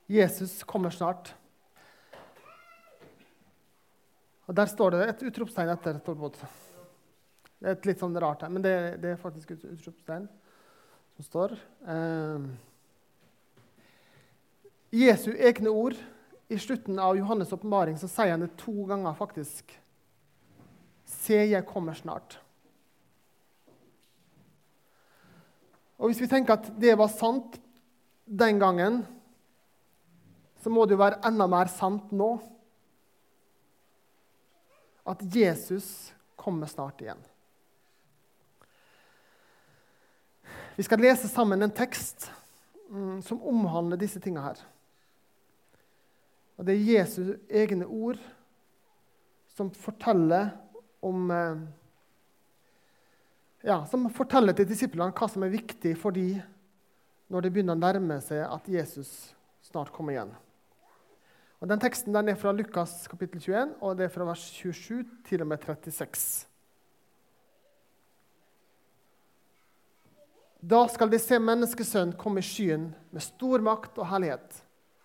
Jesus kommer snart. Og der står det et utropstegn etter Tormod. Det er et litt sånn rart her, men det er faktisk et utropstegn som står. Jesu egne ord i slutten av Johannes åpenbaring, så sier han det 2 ganger faktisk. Se, jeg kommer snart. Og hvis vi tenker at det var sant den gangen, så må det jo være enda mer sant nå. At Jesus kommer snart igjen. Vi skal lese sammen en tekst som omhandler disse tingene her. Og det er Jesu egne ord som forteller om som forteller til disiplene hva som er viktig for dem når det begynner å nærme seg at Jesus snart kommer igjen. Og den teksten den er fra Lukas kapittel 21, og det er fra vers 27 til og med 36. Da skal de se menneskesønnen komme i skyen med stor makt og herlighet.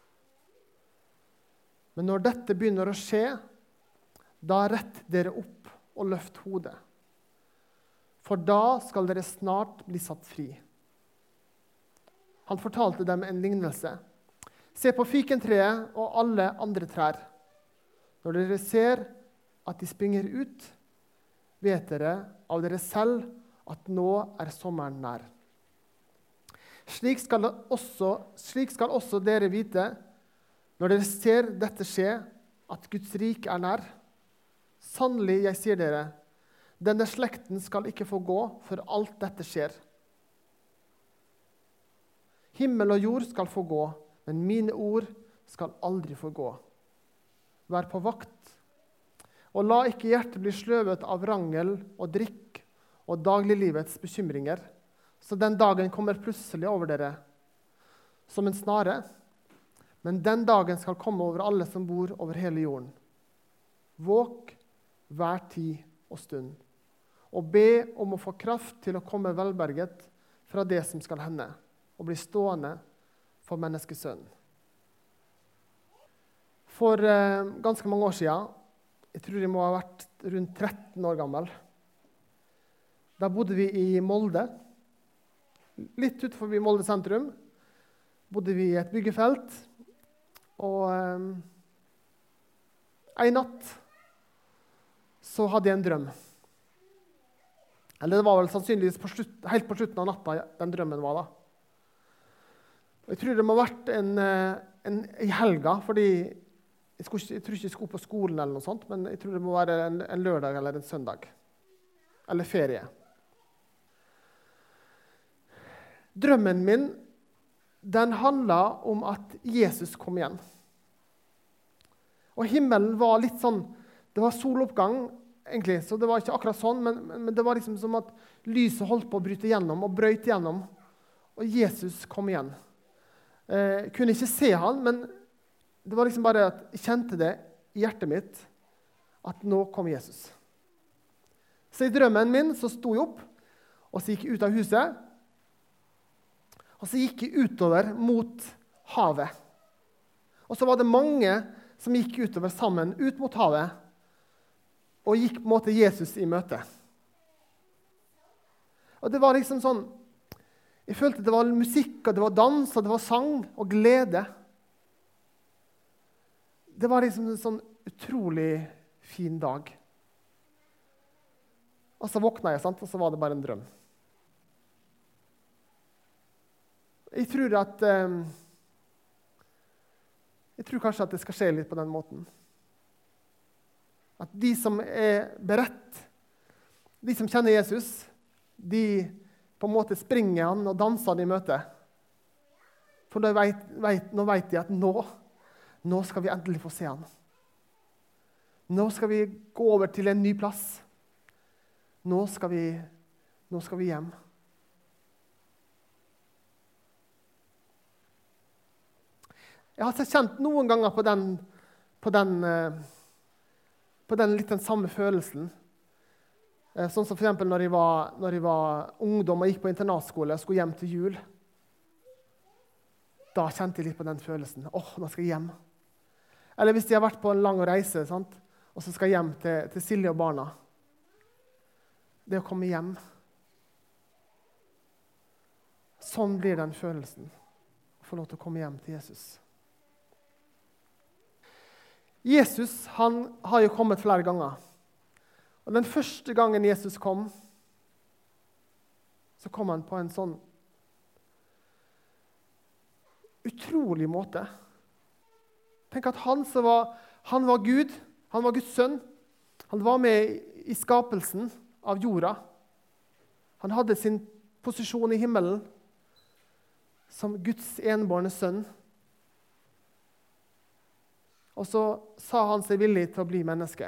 Men når dette begynner å skje, da rett dere opp og løft hodet. For da skal dere snart bli satt fri. Han fortalte dem en lignelse. Se på fikentreet og alle andre trær. Når dere ser at de springer ut, vet dere av dere selv at nå er sommeren nær. Slik skal også dere vite, når dere ser dette skje, at Guds rik er nær. Sannelig, jeg sier dere, denne slekten skal ikke få gå før alt dette skjer. Himmel og jord skal få gå, men mine ord skal aldri få gå. Vær på vakt, og la ikke hjertet bli sløvet av rangel og drikk og dagliglivets bekymringer, så den dagen kommer plutselig over dere, som en snare. Men den dagen skal komme over alle som bor over hele jorden. Våk hver tid og stund, og be om å få kraft til å komme velberget fra det som skal hende, og bli stående for menneskesønnen. For ganske mange år siden, jeg tror jeg må ha vært rundt 13 år gammel, da bodde vi i Molde, litt utenfor Molde sentrum, bodde vi i et byggefelt, og en natt så hadde jeg en drøm. Eller det var vel sannsynligvis helt på slutten av natta den drømmen var da. Og jeg tror det må ha vært i helga, fordi jeg tror ikke jeg skulle på skolen eller noe sånt, men jeg tror det må være en lørdag eller en søndag. Eller ferie. Drømmen min, den handlet om at Jesus kom igjen. Og himmelen var litt sånn, det var soloppgang egentlig, så det var ikke akkurat sånn, men det var liksom som at lyset holdt på å bryte gjennom og brøyte gjennom, og Jesus kom igjen. Jeg kunne ikke se han, men det var liksom bare at jeg kjente det i hjertet mitt, at nå kom Jesus. Så i drømmen min så sto jeg opp, og så gikk jeg ut av huset, og så gikk jeg utover mot havet. Og så var det mange som gikk utover sammen, ut mot havet, og gikk på en måte Jesus i møte. Og det var liksom sånn, jeg følte det var musikk, og det var dans, og det var sang, og glede. Det var liksom en sånn utrolig fin dag. Og så våkna jeg, sant? Og så var det bare en drøm. Jeg tror kanskje at det skal skje litt på den måten. At de som er beredt, de som kjenner Jesus, de på en måte springer han og danser han i møte. For nå vet de at nå skal vi endelig få se han. Nå skal vi gå over til en ny plass. Nå skal vi hjem. Jeg har kjent noen ganger på den litt den samme følelsen. Sånn som for eksempel når jeg var ungdom og gikk på internatskole og skulle hjem til jul. Da kjente jeg litt på den følelsen. Nå skal jeg hjem. Eller hvis jeg har vært på en lang reise, sant? Og så skal jeg hjem til Silje og barna. Det å komme hjem. Sånn blir den følelsen. Å få lov til å komme hjem til Jesus. Jesus, han har jo kommet flere ganger. Og den første gangen Jesus kom, så kom han på en sånn utrolig måte. Tenk at han var Gud, han var Guds sønn. Han var med i skapelsen av jorda. Han hadde sin posisjon i himmelen som Guds enbårne sønn. Og så sa han seg villig til å bli menneske.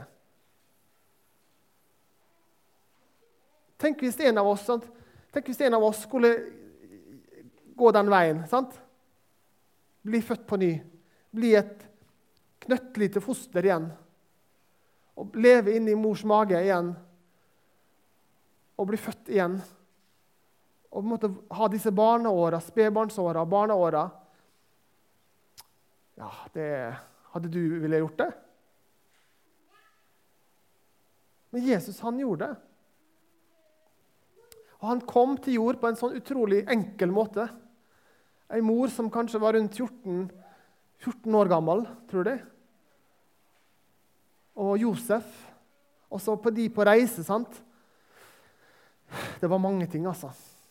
Tenk hvis en av oss skulle gå den veien, sant? Bli født på ny, bli et knøttlite foster igjen, og leve inn i mors mage igjen, og bli født igjen, og måtte ha disse barneåra, spedbarnsåra, barneåra. Ja, hadde du ville gjort det? Men Jesus, han gjorde det. Og han kom til jord på en sånn utrolig enkel måte. En mor som kanskje var rundt 14 år gammel, tror jeg. Og Josef. Og så på reise, sant? Det var mange ting, altså.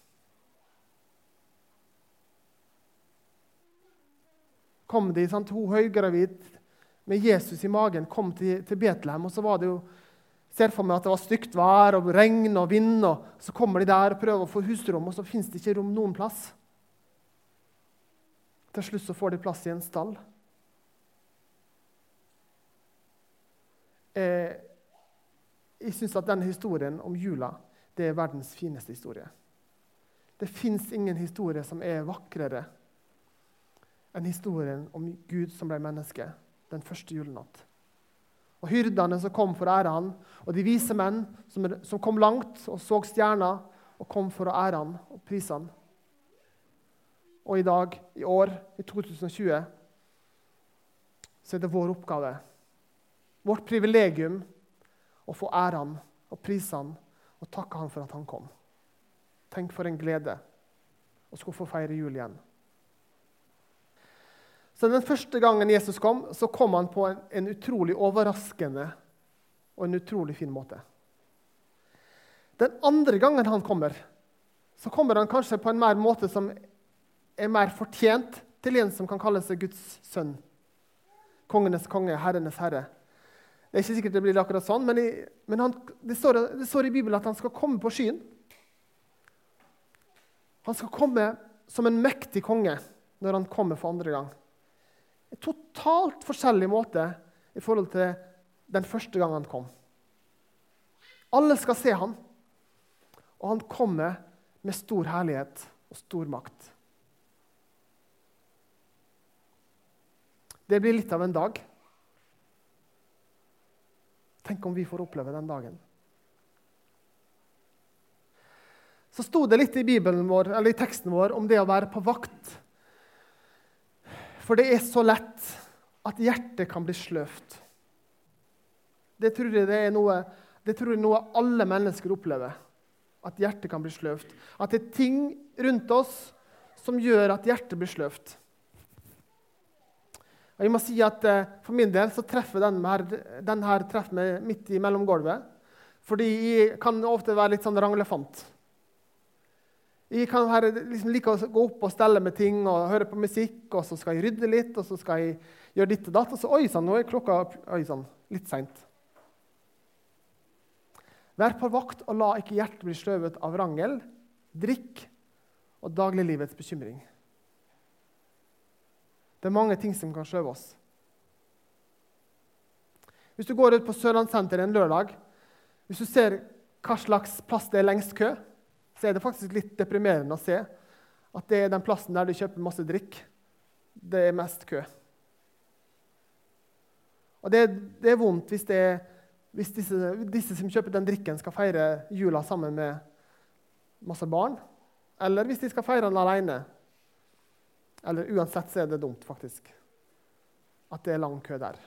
Kom de, sant? Hun høygravid med Jesus i magen kom til Betlehem, og så var det jo, ser for meg at det var stygt vær og regn og vind, og så kommer de der og prøver å få husrom, og så finnes det ikke rom noen plass. Til slutt så får de plass i en stall. Jeg synes at denne historien om jula, det er verdens fineste historie. Det finnes ingen historie som er vakrere enn historien om Gud som ble menneske den første julenatt. Og hyrdene som kom for å ære han, og de vise menn som kom langt og så stjerner og kom for å ære han og prise han. Og i dag, i år, i 2020, så er det vår oppgave, vårt privilegium, å få ære han og prise han og takke han for at han kom. Tenk for en glede å skulle få feire jul igjen. Så den første gangen Jesus kom, så kom han på en utrolig overraskende og en utrolig fin måte. Den andre gangen han kommer, så kommer han kanskje på en mer måte som er mer fortjent til en som kan kalle seg Guds sønn. Kongenes konge, herrenes herre. Det er ikke sikkert det blir akkurat sånn, men det står i Bibelen at han skal komme på skyen. Han skal komme som en mektig konge når han kommer for andre gang. En totalt forskjellig måte i forhold til den første gang han kom. Alle skal se han, og han kommer med stor herlighet og stor makt. Det blir litt av en dag. Tenk om vi får oppleve den dagen. Så sto det litt i Bibelen vår, eller i teksten vår om det å være på vakt. For det er så lett at hjertet kan bli sløvt. Det tror jeg noe alle mennesker opplever. At hjertet kan bli sløvt. At det er ting rundt oss som gjør at hjertet blir sløvt. Og jeg må si at for min del så treffer den her treffer meg midt i mellomgulvet. Fordi jeg kan ofte være litt sånn ranglefant. Jeg kan like å gå opp og stelle med ting og høre på musikk, og så skal jeg rydde litt, og så skal jeg gjøre ditt og datt, og så oi sann, nå er klokka litt sent. Vær på vakt og la ikke hjertet bli sløvet av rangel, drikk og dagliglivets bekymring. Det er mange ting som kan sløve oss. Hvis du går ut på Sørlandssenteret en lørdag, hvis du ser hva slags plass det er lengst kø, så er det faktisk litt deprimerende å se at det er den plassen der du kjøper masse drikk. Det er mest kø. Og det er vondt hvis disse som kjøper den drikken skal feire jula sammen med masse barn, eller hvis de skal feire den alene. Eller uansett så det dumt, faktisk, at det lang kø der.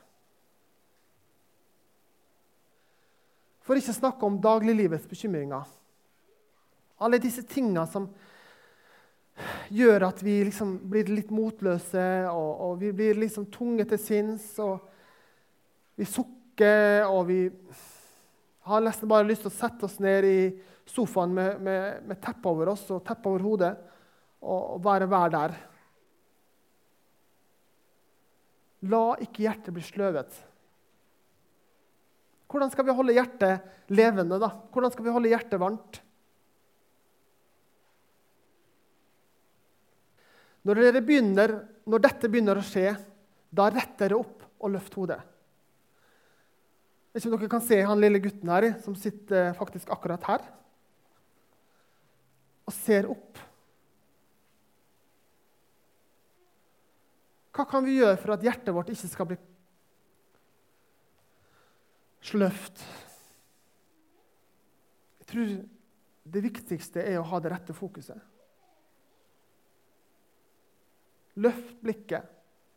For ikke snakke om dagliglivets bekymringer. Alle disse tingene som gjør at vi liksom blir litt motløse, og vi blir liksom tunge til sinns, og vi sukker, og vi har nesten bare lyst til å sette oss ned i sofaen med teppe over oss og teppe over hodet, og bare være der. La ikke hjertet bli sløvet. Hvordan skal vi holde hjertet levende da? Hvordan skal vi holde hjertet varmt? Når dette begynner å skje, da rett dere opp og løft hodet. Jeg vet ikke om dere kan se han lille gutten her, som sitter faktisk akkurat her, og ser opp. Hva kan vi gjøre for at hjertet vårt ikke skal bli sløvt? Jeg tror det viktigste er å ha det rette fokuset. Løft blikket.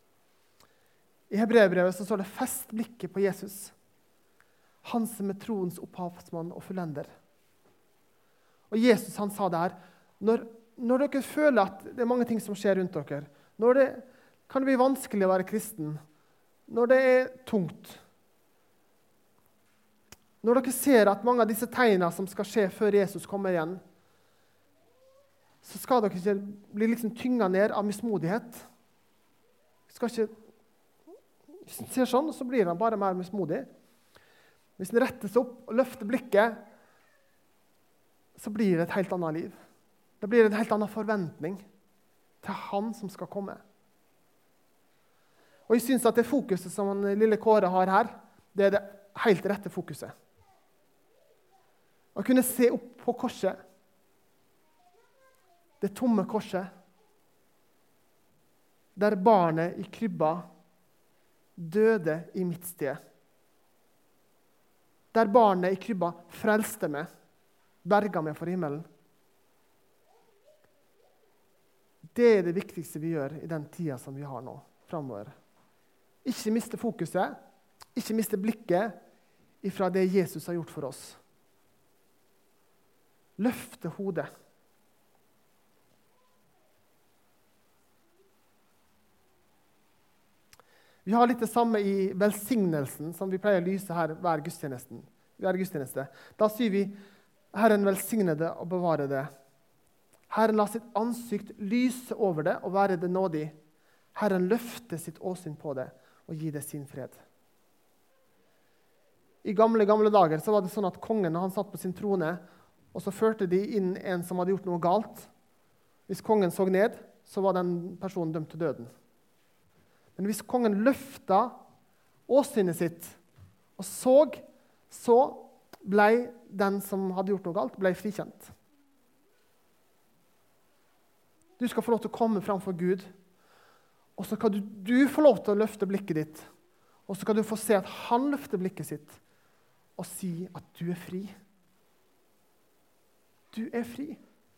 I Hebreerbrevet så står det fest blikket på Jesus. Han som er troens opphavsmann og fullender. Og Jesus han sa det her, når dere føler at det er mange ting som skjer rundt dere, når det kan det bli vanskelig å være kristen, når det er tungt, når dere ser at mange av disse tegnene som skal skje før Jesus kommer igjen, så skal dere ikke bli liksom tynget ned av mismodighet. Skal ikke, hvis en ser sånn, så blir han bare mer mismodig. Hvis en retter seg opp og løfter blikket, så blir det et helt annet liv. Det blir en helt annen forventning til han som skal komme. Og jeg synes at det fokuset som den lille Kåre har her, det er det helt rette fokuset. Å kunne se opp på korset, det tomme korset, der barnet i krybba døde i mitt sted. Der barnet i krybba frelste meg, berga meg for himmelen. Det er det viktigste vi gjør i den tida som vi har nå, fremover. Ikke miste fokuset, ikke miste blikket ifra det Jesus har gjort for oss. Løfte hodet. Vi har litt det samme i velsignelsen som vi pleier å lyse her hver gudstjeneste. Da sier vi, Herren velsigne det og bevare det. Herren la sitt ansikt lyse over det og være det nådig. Herren løfte sitt åsyn på det og gi det sin fred. I gamle dager så var det sånn at kongen, når han satt på sin trone, og så førte de inn en som hadde gjort noe galt. Hvis kongen så ned, så var den personen dømt til døden. Men hvis kongen løfta åsynet sitt og så ble den som hadde gjort noe galt, ble frikjent. Du skal få lov til å komme framfor Gud, og så kan du få lov til å løfte blikket ditt, og så kan du få se at han løfter blikket sitt og si at du er fri. Du er fri.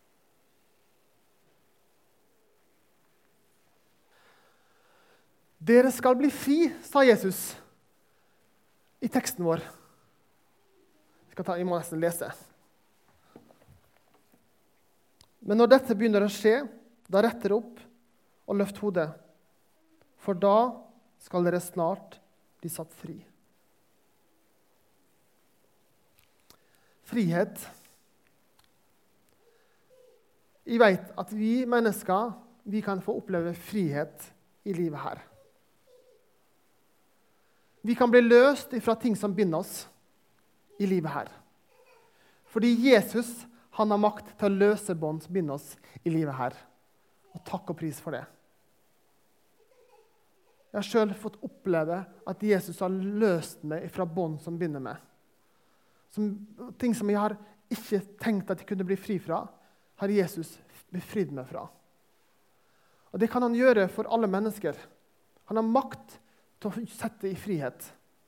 Dere skal bli fri, sa Jesus i teksten vår. Jeg må nesten lese. Men når dette begynner å skje, da retter opp og løft hodet, for da skal dere snart bli satt fri. Frihet. Jeg vet at vi mennesker, vi kan få oppleve frihet i livet her. Vi kan bli løst fra ting som binder oss i livet her. Fordi Jesus, han har makt til å løse bånd som binder oss i livet her. Og takk og pris for det. Jeg har selv fått oppleve at Jesus har løst meg fra bånd som binder meg. Ting som jeg har ikke tenkt at jeg kunne bli fri fra, har Jesus befridd meg fra. Og det kan han gjøre for alle mennesker. Han har makt til å sette i frihet.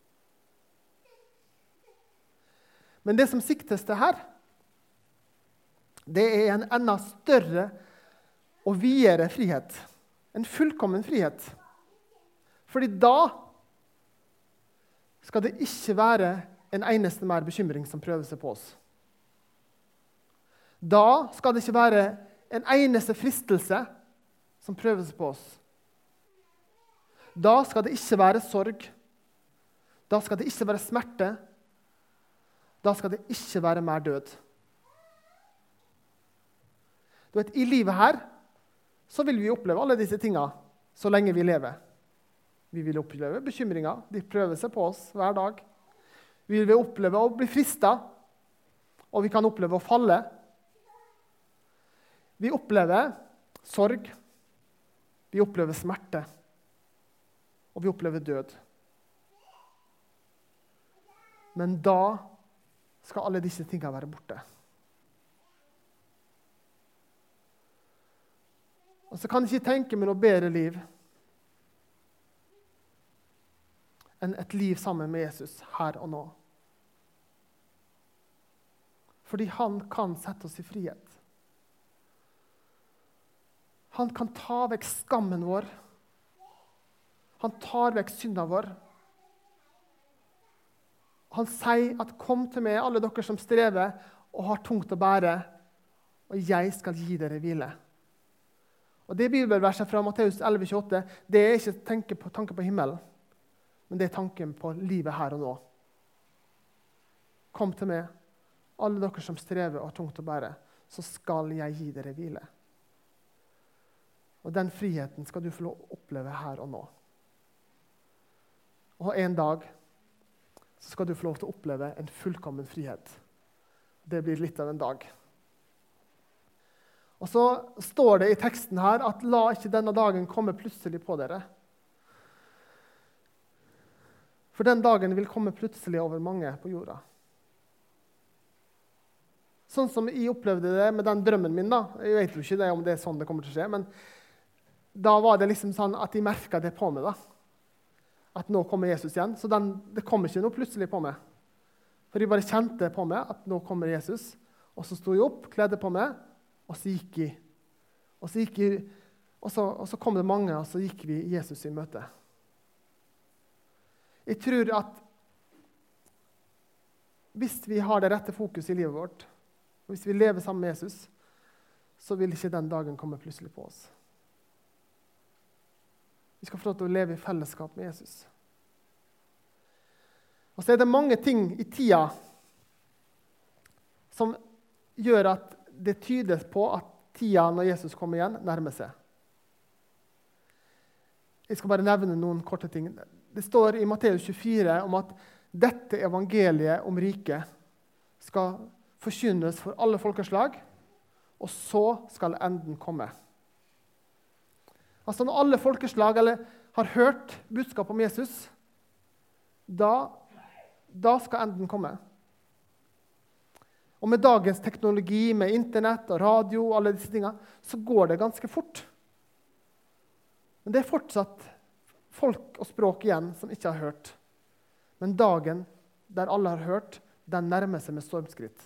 Men det som siktes til her, det er en enda større og videre frihet. En fullkommen frihet. Fordi da skal det ikke være en eneste mer bekymring som prøver seg på oss. Da skal det ikke være en eneste fristelse som prøver seg på oss. Da skal det ikke være sorg. Da skal det ikke være smerte. Da skal det ikke være mer død. Du vet, i livet her så vil vi oppleve alle disse tingene så lenge vi lever. Vi vil oppleve bekymringer. De prøver seg på oss hver dag. Vi vil oppleve å bli fristet, og vi kan oppleve å falle. Vi opplever sorg. Vi opplever smerte. Og vi opplever død. Men da skal alle disse tingene være borte. Og så kan jeg ikke tenke meg noe bedre liv enn et liv sammen med Jesus her og nå. Fordi han kan sette oss i frihet. Han kan ta vekk skammen vår. Han tar vekk synden vår. Han sier at kom til meg, alle dere som strever og har tungt å bære, og jeg skal gi dere hvile. Og det bibelverset fra Matteus 11,28, det er ikke tanke på himmelen, men det er tanken på livet her og nå. Kom til meg, alle dere som strever og har tungt å bære, så skal jeg gi dere hvile. Og den friheten skal du få lov å oppleve her og nå. Og en dag så skal du få lov til å oppleve en fullkommen frihet. Det blir litt av en dag. Og så står det i teksten her at la ikke denne dagen komme plutselig på dere. For den dagen vil komme plutselig over mange på jorda. Sånn som jeg opplevde det med den drømmen min da. Jeg vet jo ikke om det er sånn det kommer til å skje, men da var det liksom sånn at jeg merket det på meg da. At nå kommer Jesus igjen. Så det kom ikke noe plutselig på meg. For jeg bare kjente på meg at nå kommer Jesus. Og så sto jeg opp, kledde på meg, og så gikk jeg. Og så kom det mange, og så gikk vi Jesus i møte. Jeg tror at hvis vi har det rette fokus i livet vårt, og hvis vi lever sammen med Jesus, så vil ikke den dagen komme plutselig på oss. Vi skal få lov til å leve i fellesskap med Jesus. Og så er det mange ting i tida som gjør at det tyder på at tida når Jesus kommer igjen, nærmer seg. Jeg skal bare nevne noen korte ting. Det står i Matteus 24 om at dette evangeliet om riket skal forkynnes for alle folkeslag, og så skal enden komme. Altså når alle folkeslag har hørt budskap om Jesus, da skal enden komme. Og med dagens teknologi, med internett og radio og alle disse tingene, så går det ganske fort. Men det er fortsatt folk og språk igjen som ikke har hørt. Men dagen der alle har hørt, den nærmer seg med stormskritt.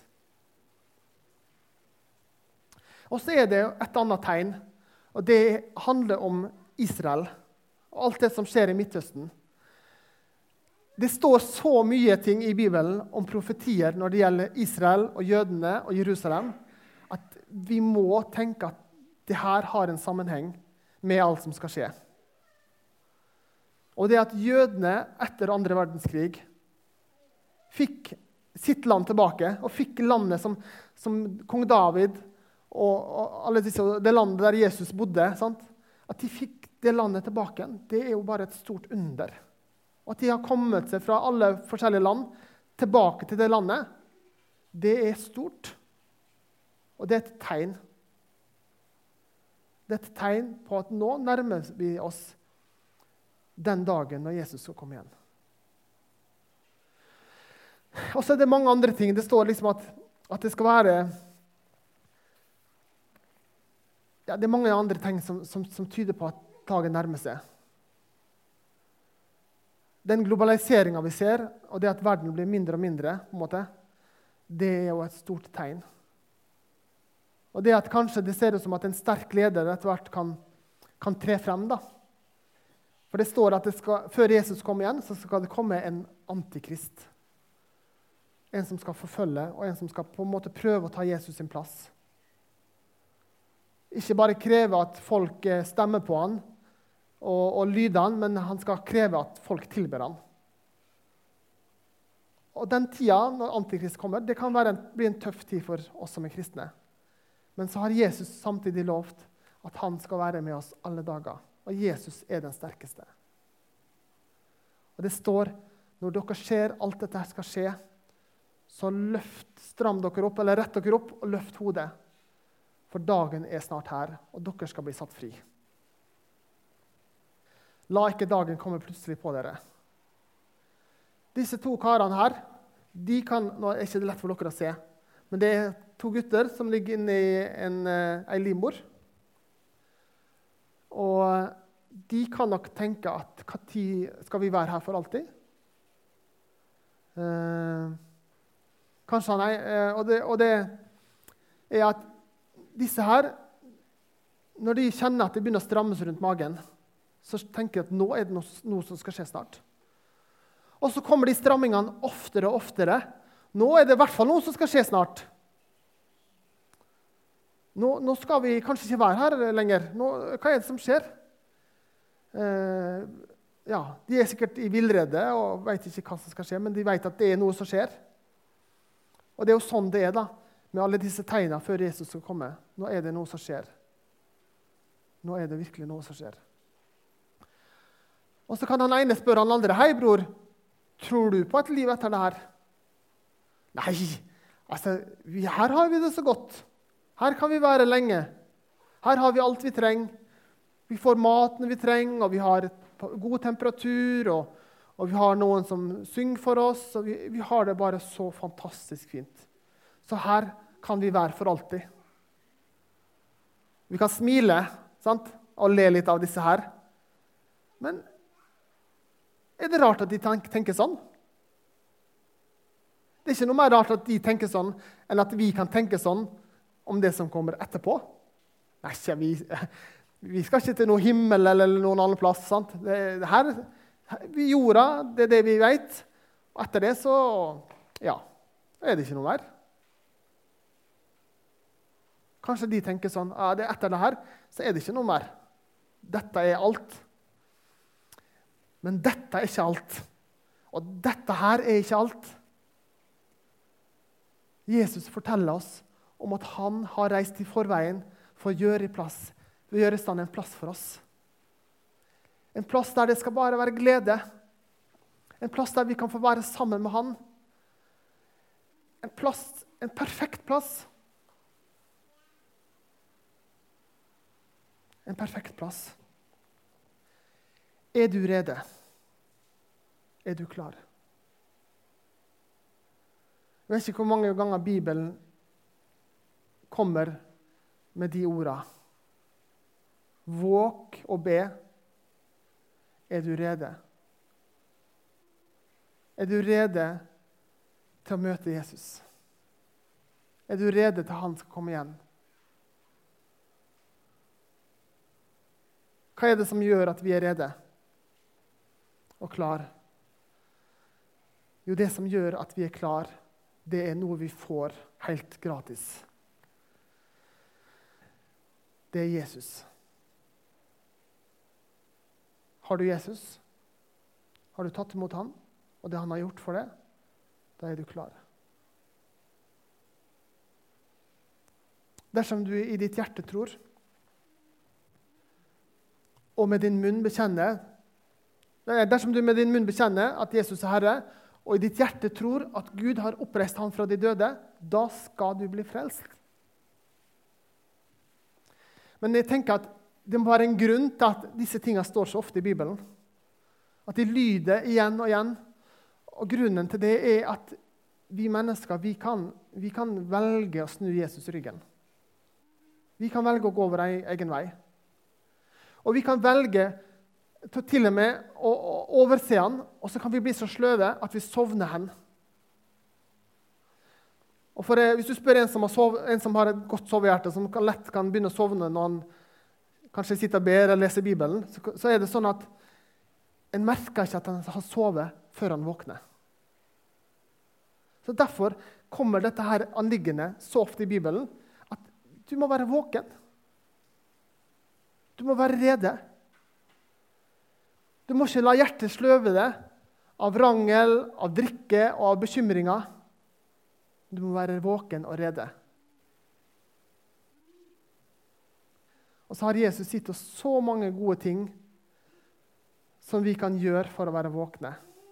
Og så er det et annet tegn, og det handler om Israel og alt det som skjer i Midtøsten. Det står så mye ting i Bibelen om profetier når det gjelder Israel og jødene og Jerusalem, at vi må tenke at det her har en sammenheng med alt som skal skje. Og det at jødene etter andre verdenskrig fikk sitt land tilbake, og fikk landet som kong David og alle disse, det landet der Jesus bodde, sant? At de fikk det landet tilbake, det er jo bare et stort under. Og at de har kommet seg fra alle forskjellige land tilbake til det landet, det er stort. Og det er et tegn. Det er et tegn på at nå nærmer vi oss den dagen når Jesus skal komme igjen. Og så er det mange andre ting. Det står liksom at det skal være... Ja, det er mange andre ting som tyder på at dagen nærmer seg. Den globaliseringen vi ser, og det at verden blir mindre og mindre, på en måte, det er jo et stort tegn. Og det at kanskje det ser ut som at en sterk leder etter hvert kan kan tre frem da. For det står at før Jesus kommer igjen, så skal det komme en antikrist. En som skal forfølge, og en som skal på en måte prøve å ta Jesus sin plass. Ikke bare kreve at folk stemmer på han og lyder han, men han skal kreve at folk tilber han. Og den tida, når antikrist kommer, det kan bli en tøff tid for oss som er kristne. Men så har Jesus samtidig lovt at han skal være med oss alle dager. Og Jesus er den sterkeste. Og det står, når dere ser alt dette skal skje, så stram dere opp, eller rett dere opp, og løft hodet. For dagen er snart her, og dere skal bli satt fri. La ikke dagen komme plutselig på dere. Disse to karene her, nå er ikke det lett for dere å se, men det er to gutter som ligger inne i en livmor. Og de kan nok tenke at hva tid skal vi være her for alltid? Kanskje nei. Og det er at disse her, når de kjenner at det begynner å strammes rundt magen, så tenker de at nå er det noe som skal skje snart. Og så kommer de strammingene oftere og oftere. Nå er det i hvert fall noe som skal skje snart. Nå skal vi kanskje ikke være her lenger. Hva er det som skjer? De er sikkert i villrede og vet ikke hva som skal skje, men de vet at det er noe som skjer. Og det er jo sånn det er da, med alle disse tegnene før Jesus skal komme. Nå er det noe som skjer. Nå er det virkelig noe som skjer. Og så kan han ene spørre han andre, «Hei, bror, tror du på et liv etter det her?» Nei, altså, her har vi det så godt. Her kan vi være lenge. Her har vi alt vi trenger. Vi får maten vi trenger, og vi har god temperatur, og vi har noen som synger for oss, og vi har det bare så fantastisk fint. Så her kan vi være for alltid. Vi kan smile, sant? Og le litt av disse her. Men er det rart at de tenker sånn? Det er ikke noe mer rart at de tenker sånn, enn at vi kan tenke sånn om det som kommer etterpå. Nei, vi skal ikke til noen himmel eller noen annen plass. Sant? Vi jorda, det er det vi vet. Og etter det så er det ikke noe mer. Kanskje de tenker sånn, etter det her så er det ikke noe mer. Dette er alt. Men dette er ikke alt. Og dette her er ikke alt. Jesus forteller oss om at han har reist i forveien for å gjøre i stand en plass for oss. En plass der det skal bare være glede. En plass der vi kan få være sammen med han. En perfekt plass. En perfekt plass. Er du rede? Er du klar? Jeg vet ikke hvor mange ganger Bibelen kommer med de ordene. Våg og be. Er du rede? Er du rede til å møte Jesus? Er du rede til han skal komme igjen? Hva er det som gjør at vi er rede og klar? Jo, det som gjør at vi er klar, det er noe vi får helt gratis. Det er Jesus. Har du Jesus? Har du tatt imot han, og det han har gjort for deg? Da er du klar. Dersom du i ditt hjerte tror, og med din munn bekjenner, dersom du med din munn bekjenner at Jesus er Herre, og i ditt hjerte tror at Gud har oppreist han fra de døde, da skal du bli frelst. Men jeg tenker at det må være en grunn til at disse tingene står så ofte i Bibelen. At de lyder igjen og igjen. Og grunnen til det er at vi mennesker, vi kan velge å snu Jesus ryggen. Vi kan velge å gå vår egen vei. Og vi kan velge til og med å overse han, og så kan vi bli så sløve at vi sovner hen. Og hvis du spør en som har et godt sovehjerte, som lett kan begynne å sovne når han kanskje sitter og ber eller leser Bibelen, så er det sånn at en merker ikke at han har sovet før han våkner. Så derfor kommer dette her anliggende så ofte i Bibelen, at du må være våken. Du må være rede. Du må ikke la hjertet sløve deg av rangel, av drikke og av bekymringer. Du må være våken og rede. Og så har Jesus gitt oss så mange gode ting som vi kan gjøre for å være våkne.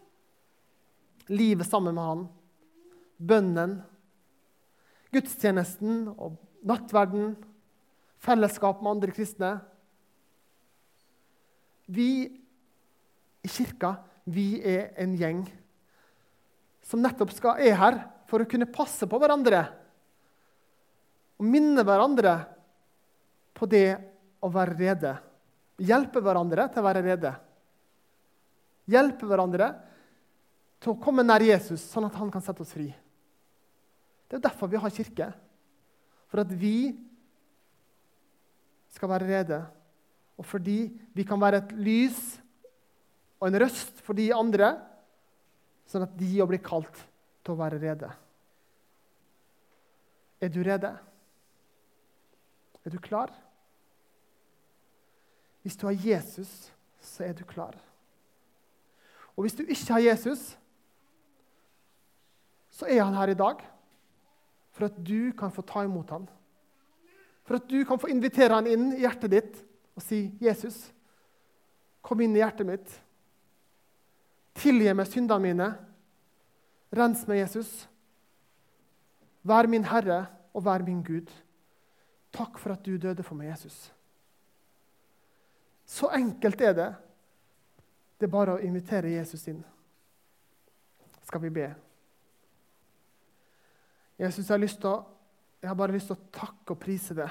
Livet sammen med han, bønnen, gudstjenesten og nattverden, fellesskap med andre kristne. Vi i kirka, vi er en gjeng som nettopp er her for å kunne passe på hverandre og minne hverandre på det å være rede. Hjelpe hverandre til å være rede. Hjelpe hverandre til å komme nær Jesus, sånn at han kan sette oss fri. Det er derfor vi har kirke. For at vi skal være rede. Og fordi vi kan være et lys og en røst for de andre, sånn at de også blir kalt til å være rede. Er du rede? Er du klar? Hvis du har Jesus, så er du klar. Og hvis du ikke har Jesus, så er han her i dag for at du kan få ta imot han. For at du kan få invitere han inn i hjertet ditt og si, Jesus, kom inn i hjertet mitt. Tilgi meg syndene mine. Rens meg, Jesus. Vær min Herre og vær min Gud. Takk for at du døde for meg, Jesus. Så enkelt er det. Det er bare å invitere Jesus inn. Skal vi be? Jesus, jeg har bare lyst til å takke og prise deg.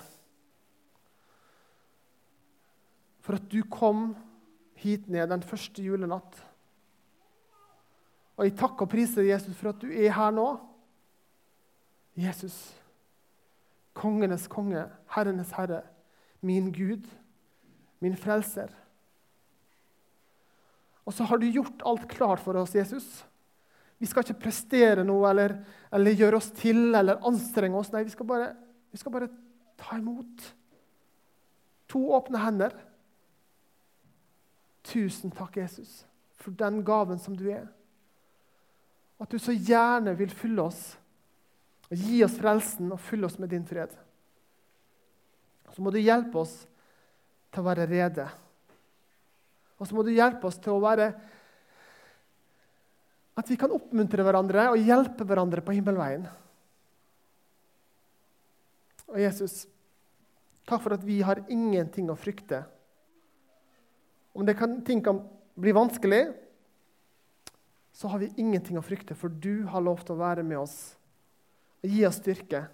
For at du kom hit ned den første julenatt. Og jeg takker og priser deg, Jesus, for at du er her nå. Jesus, kongenes konge, herrenes herre, min Gud, min frelser. Og så har du gjort alt klart for oss, Jesus. Vi skal ikke prestere noe, eller gjøre oss til, eller anstrenge oss. Nei, vi skal bare ta imot. 2 åpne hender. Tusen takk, Jesus, for den gaven som du er. At du så gjerne vil fylle oss, og gi oss frelsen, og fylle oss med din fred. Så må du hjelpe oss til å være rede. Og så må du hjelpe oss til å være at vi kan oppmuntre hverandre og hjelpe hverandre på himmelveien. Og Jesus, takk for at vi har ingenting å frykte. Om ting kan bli vanskelig, så har vi ingenting å frykte, for du har lov til å være med oss og gi oss styrke.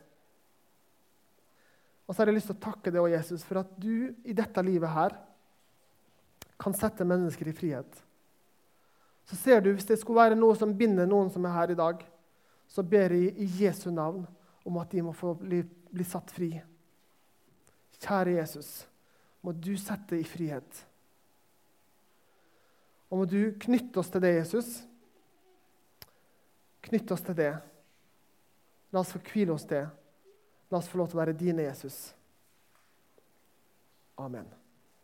Og så har jeg lyst til å takke deg, Jesus, for at du i dette livet her kan sette mennesker i frihet. Så ser du, hvis det skulle være noe som binder noen som er her i dag, så ber jeg i Jesu navn om at de må få bli satt fri. Kjære Jesus, må du sette i frihet. Og må du knytte oss til det, Jesus. Knytte oss til det. La oss få hvile oss det. La oss få lov til å være dine, Jesus. Amen.